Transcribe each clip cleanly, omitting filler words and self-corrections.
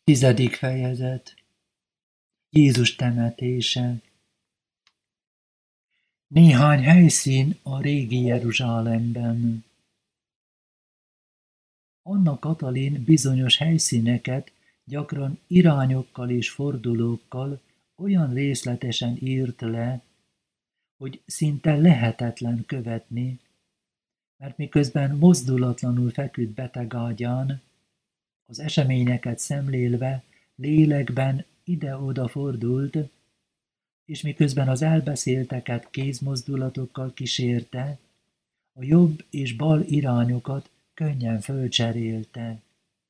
10. fejezet. Jézus temetése. Néhány helyszín a régi Jeruzsálemben. Anna Katalin bizonyos helyszíneket gyakran irányokkal és fordulókkal olyan részletesen írt le, hogy szinte lehetetlen követni, mert miközben mozdulatlanul feküdt betegágyán, az eseményeket szemlélve lélekben ide-oda fordult, és miközben az elbeszélteket kézmozdulatokkal kísérte, a jobb és bal irányokat könnyen fölcserélte.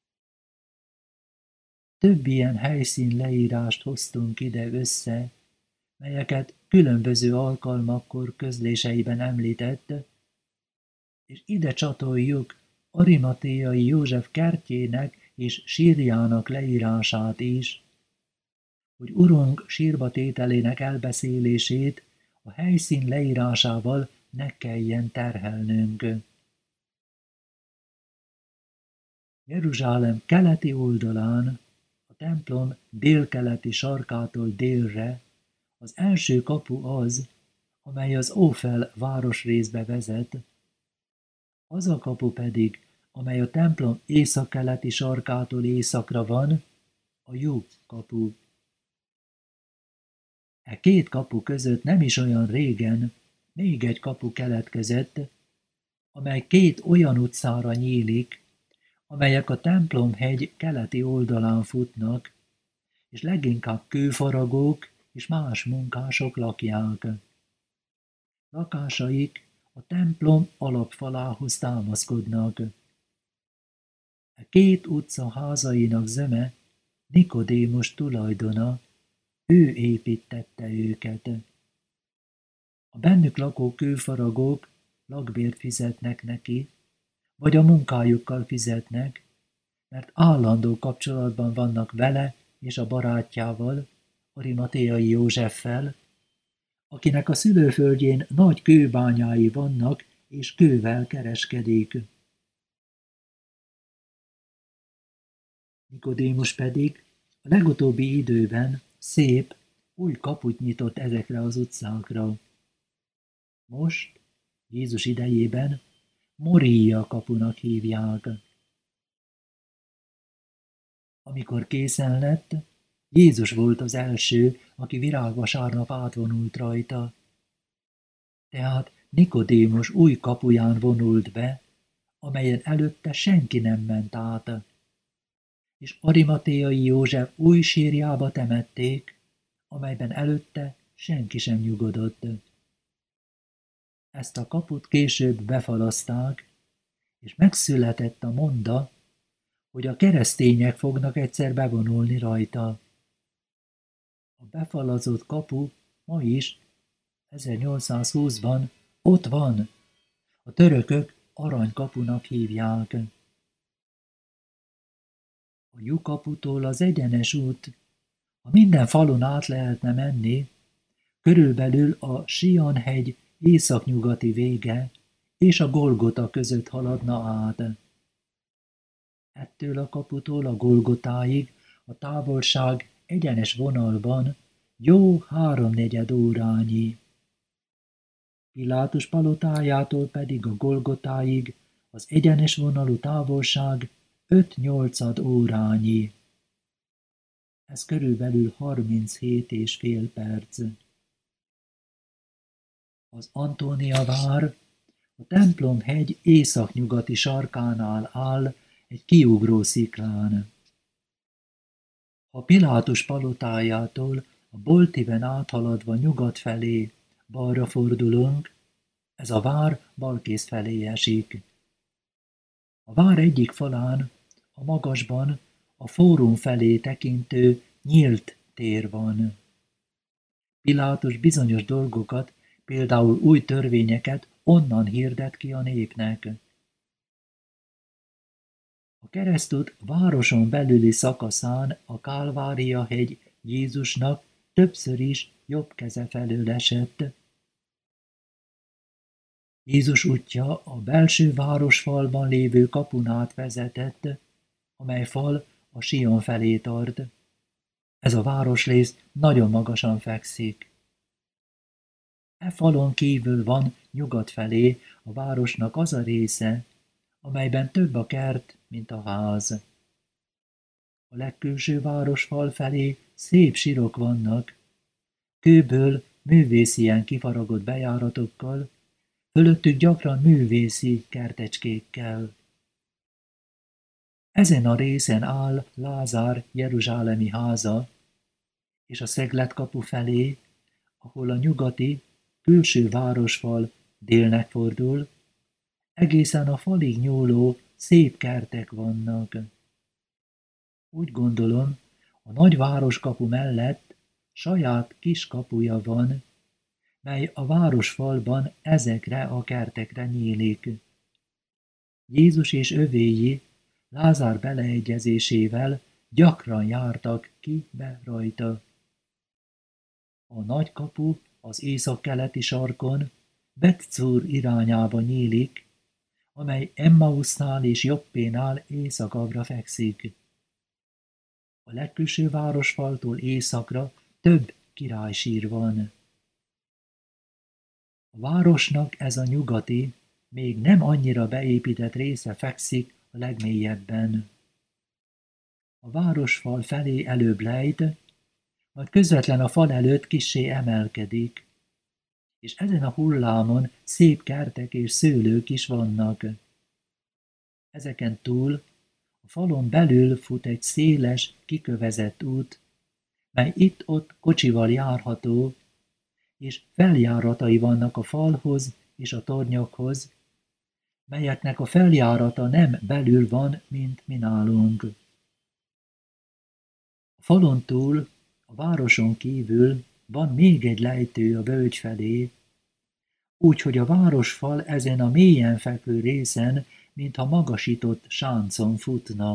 Több ilyen helyszín leírást hoztunk ide össze, melyeket különböző alkalmakkor közléseiben említett, és ide csatoljuk Arimatéai József kertjének és sírjának leírását is, hogy Urunk sírba tételének elbeszélését a helyszín leírásával ne kelljen terhelnünk. Jeruzsálem keleti oldalán, a templom délkeleti sarkától délre az első kapu az, amely az Ófel városrészbe vezet, az a kapu pedig, amely a templom északkeleti sarkától északra van, a Jú kapu. E két kapu között nem is olyan régen még egy kapu keletkezett, amely két olyan utcára nyílik, amelyek a templomhegy keleti oldalán futnak, és leginkább kőfaragók és más munkások lakják. Lakásaik a templom alapfalához támaszkodnak. A két utca házainak zöme Nikodémus tulajdona, ő építtette őket. A bennük lakó kőfaragók lakbért fizetnek neki, vagy a munkájukkal fizetnek, mert állandó kapcsolatban vannak vele és a barátjával, Arimatéai Józseffel, akinek a szülőföldjén nagy kőbányái vannak, és kővel kereskedik. Nikodémus pedig a legutóbbi időben szép, új kaput nyitott ezekre az utcákra. Most, Jézus idejében, Moria kapunak hívják. Amikor készen lett, Jézus volt az első, aki virágvasárnap átvonult rajta. Tehát Nikodémus új kapuján vonult be, amelyen előtte senki nem ment át. És Arimatéai József új sírjába temették, amelyben előtte senki sem nyugodott. Ezt a kaput később befalaszták, és megszületett a monda, hogy a keresztények fognak egyszer bevonulni rajta. A befalazott kapu ma is, 1820-ban ott van, a törökök aranykapunak hívják. A Jú kaputól az egyenes út, ha minden falon át lehetne menni, körülbelül a Sion-hegy északnyugati vége és a Golgota között haladna át. Ettől a kaputól a Golgotáig a távolság egyenes vonalban jó 3/4 órányi. Pilátus palotájától pedig a Golgotáig az egyenes vonalú távolság 5/8 órányi. Ez körülbelül 37,5 perc. Az Antónia vár a templomhegy északnyugati sarkánál áll egy kiugró sziklán. Ha Pilátus palotájától a Boltiven áthaladva nyugat felé balra fordulunk, ez a vár balkész felé esik. A vár egyik falán, a magasban, a fórum felé tekintő nyílt tér van. Pilátus bizonyos dolgokat, például új törvényeket onnan hirdet ki a népnek. A keresztút városon belüli szakaszán a Kálvária-hegy Jézusnak többször is jobb keze felől esett. Jézus útja a belső városfalban lévő kapun át vezetett, amely fal a Sion felé tart. Ez a városrész nagyon magasan fekszik. E falon kívül van nyugat felé a városnak az a része, amelyben több a kert, mint a ház. A legkülső városfal felé szép sírok vannak, kőből művészien kifaragott bejáratokkal, fölöttük gyakran művészi kertecskékkel. Ezen a részen áll Lázár jeruzsálemi háza, és a Szegletkapu felé, ahol a nyugati, külső városfal délnek fordul, egészen a falig nyúló szép kertek vannak. Úgy gondolom, a nagy városkapu mellett saját kis kapuja van, mely a városfalban ezekre a kertekre nyílik. Jézus és övéi Lázár beleegyezésével gyakran jártak ki be rajta. A nagy kapu az északkeleti sarkon Betszúr irányába nyílik, amely Emmausznál és Joppénál északabbra fekszik. A legkülső városfaltól északra több királysír van. A városnak ez a nyugati, még nem annyira beépített része fekszik a legmélyebben. A városfal felé előbb lejt, majd közvetlen a fal előtt kissé emelkedik, és ezen a hullámon szép kertek és szőlők is vannak. Ezeken túl a falon belül fut egy széles, kikövezett út, mely itt-ott kocsival járható, és feljáratai vannak a falhoz és a tornyokhoz, melyeknek a feljárata nem belül van, mint mi nálunk. A falon túl, a városon kívül van még egy lejtő a völgy felé, úgyhogy a városfal ezen a mélyen fekvő részen, mintha magasított sáncon futna.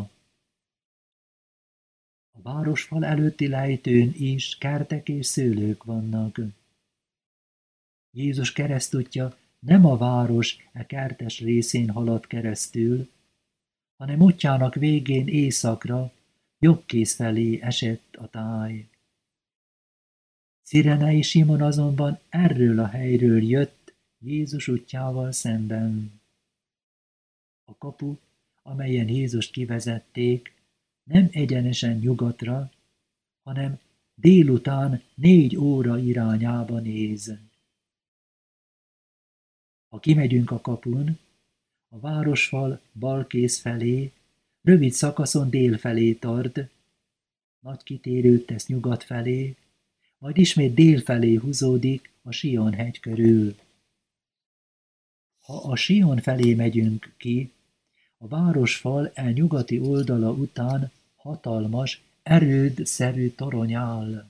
A városfal előtti lejtőn is kertek és szőlők vannak. Jézus keresztútja nem a város kertes részén halad keresztül, hanem útjának végén északra, jobbkész felé esett a táj. Cirenei Simon azonban erről a helyről jött Jézus útjával szemben. A kapu, amelyen Jézust kivezették, nem egyenesen nyugatra, hanem délután 4 óra irányába néz. Ha kimegyünk a kapun, a városfal balkész felé, rövid szakaszon dél felé tart, nagy kitérőt tesz nyugat felé, majd ismét dél felé húzódik a Sion hegy körül. Ha a Sion felé megyünk ki, a városfal nyugati oldala után hatalmas, erődszerű torony áll.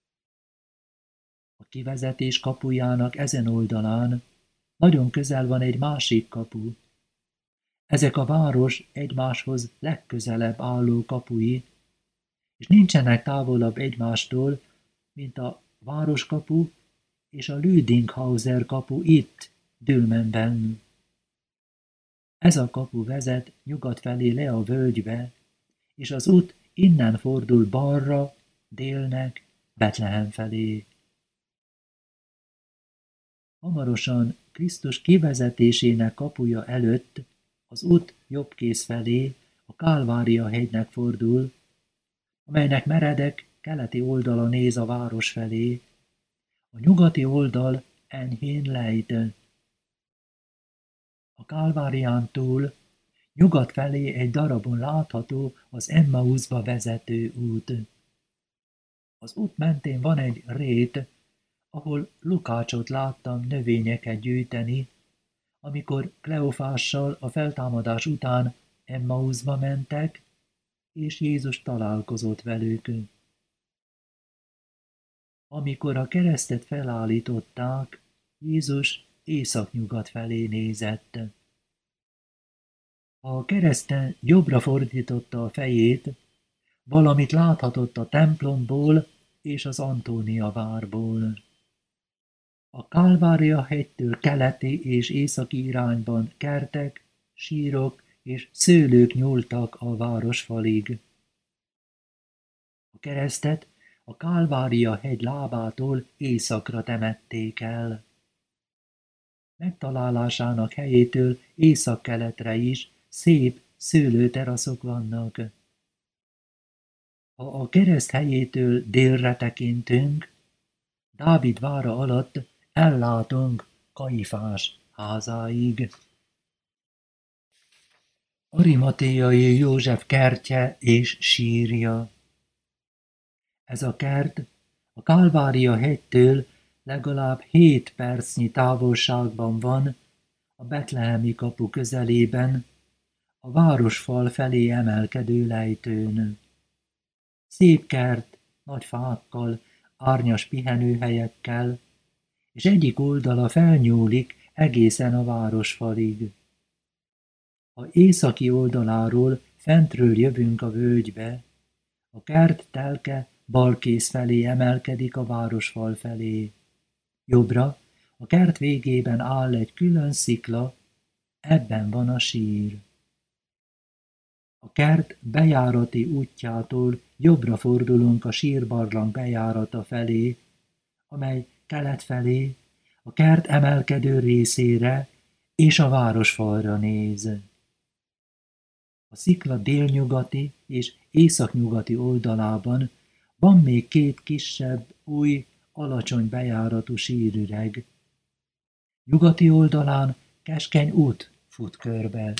A kivezetés kapujának ezen oldalán nagyon közel van egy másik kapu. Ezek a város egymáshoz legközelebb álló kapui, és nincsenek távolabb egymástól, mint a városkapu és a Lüdinghauser kapu itt, Dülmenben. Ez a kapu vezet nyugat felé le a völgybe, és az út innen fordul balra, délnek, Betlehem felé. Hamarosan Krisztus kivezetésének kapuja előtt az út jobbkész felé a Kálvária hegynek fordul, amelynek meredek keleti oldala néz a város felé, a nyugati oldal enyhén lejt. A Kálvárián túl nyugat felé egy darabon látható az Emmauszba vezető út. Az út mentén van egy rét, ahol Lukácsot láttam növényeket gyűjteni, amikor Kleofással a feltámadás után Emmauszba mentek, és Jézus találkozott velük. Amikor a keresztet felállították, Jézus északnyugat felé nézett. Ha a kereszten jobbra fordította a fejét, valamit láthatott a templomból és az Antónia várból. A Kálvária hegytől keleti és északi irányban kertek, sírok és szőlők nyúltak a városfalig. keresztet a Kálvária hegy lábától északra temették el. Megtalálásának helyétől északkeletre is szép szőlőteraszok vannak. Ha a kereszt helyétől délre tekintünk, Dávid vára alatt ellátunk Kaifás házáig. Arimatéai József kertje és sírja. Ez a kert a Kálvária hegytől legalább 7 percnyi távolságban van, a betlehemi kapu közelében, a városfal felé emelkedő lejtőn. Szép kert, nagy fákkal, árnyas pihenőhelyekkel, és egyik oldala felnyúlik egészen a városfalig. Ha északi oldaláról fentről jövünk a völgybe, a kert telke balkész felé emelkedik a városfal felé. Jobbra, a kert végében áll egy külön szikla, ebben van a sír. A kert bejárati útjától jobbra fordulunk a sírbarlang bejárata felé, amely kelet felé, a kert emelkedő részére és a városfalra néz. A szikla délnyugati és északnyugati oldalában van még 2 kisebb, új, alacsony bejáratú sírüreg. Nyugati oldalán keskeny út fut körbe.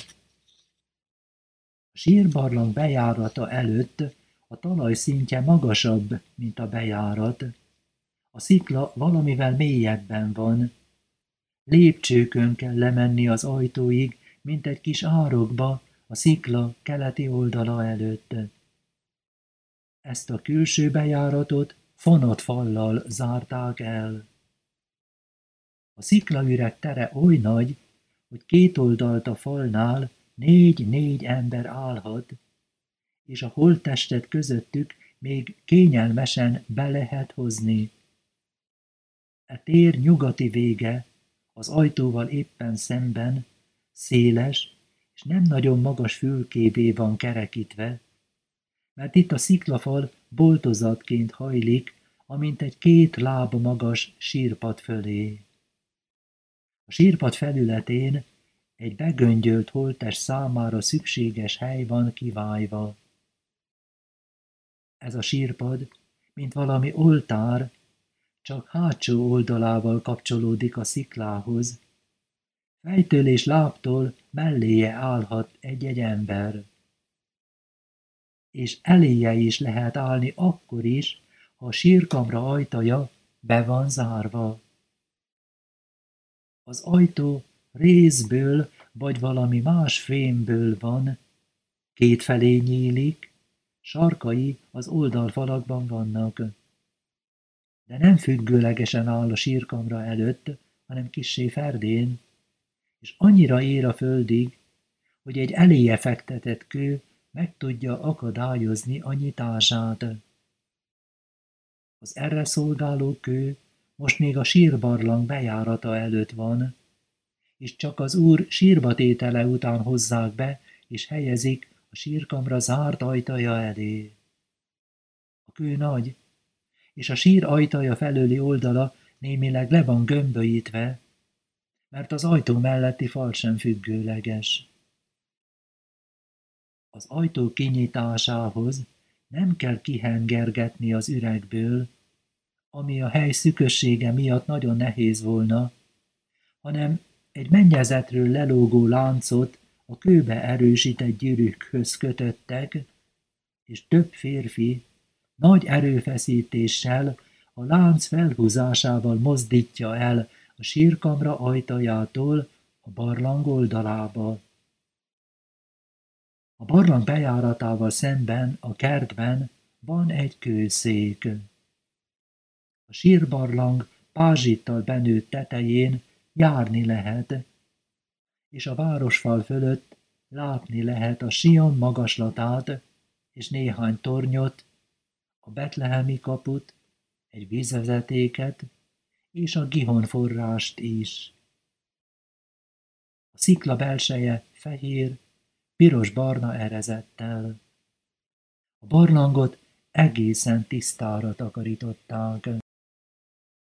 A sírbarlang bejárata előtt a talajszintje magasabb, mint a bejárat. A szikla valamivel mélyebben van. Lépcsőkön kell lemenni az ajtóig, mint egy kis árokba, a szikla keleti oldala előtt. Ezt a külső bejáratot fonott fallal zárták el. A sziklaüreg tere oly nagy, hogy 2 oldalt a falnál 4 ember állhat, és a holttestet közöttük még kényelmesen be lehet hozni. E tér nyugati vége, az ajtóval éppen szemben, széles és nem nagyon magas fülkévé van kerekítve, mert itt a sziklafal boltozatként hajlik, amint egy 2 láb magas sírpad fölé. A sírpad felületén egy begöngyölt holttest számára szükséges hely van kivájva. Ez a sírpad, mint valami oltár, csak hátsó oldalával kapcsolódik a sziklához. Fejtől és lábtól melléje állhat egy-egy ember. És eléje is lehet állni akkor is, ha a sírkamra ajtaja be van zárva. Az ajtó rézből vagy valami más fémből van, 2 felé nyílik, sarkai az oldalfalakban vannak. De nem függőlegesen áll a sírkamra előtt, hanem kissé ferdén, és annyira ér a földig, hogy egy eléje fektetett kő meg tudja akadályozni a nyitását. Az erre szolgáló kő most még a sírbarlang bejárata előtt van, és csak az úr sírbatétele után hozzák be, és helyezik a sírkamra zárt ajtaja elé. A kő nagy, és a sír ajtaja felőli oldala némileg le van gömbölyítve, mert az ajtó melletti fal sem függőleges. Az ajtó kinyitásához nem kell kihengergetni az üregből, ami a hely szűkössége miatt nagyon nehéz volna, hanem egy mennyezetről lelógó láncot a kőbe erősített gyűrűkhöz kötöttek, és több férfi nagy erőfeszítéssel a lánc felhúzásával mozdítja el a sírkamra ajtajától a barlang oldalába. A barlang bejáratával szemben a kertben van egy kőszék. A sírbarlang pázsittal benőtt tetején járni lehet, és a városfal fölött látni lehet a Sion magaslatát és néhány tornyot, a betlehemi kaput, egy vízvezetéket és a Gihon forrást is. A szikla belseje fehér, piros-barna erezettel. A barlangot egészen tisztára takarították.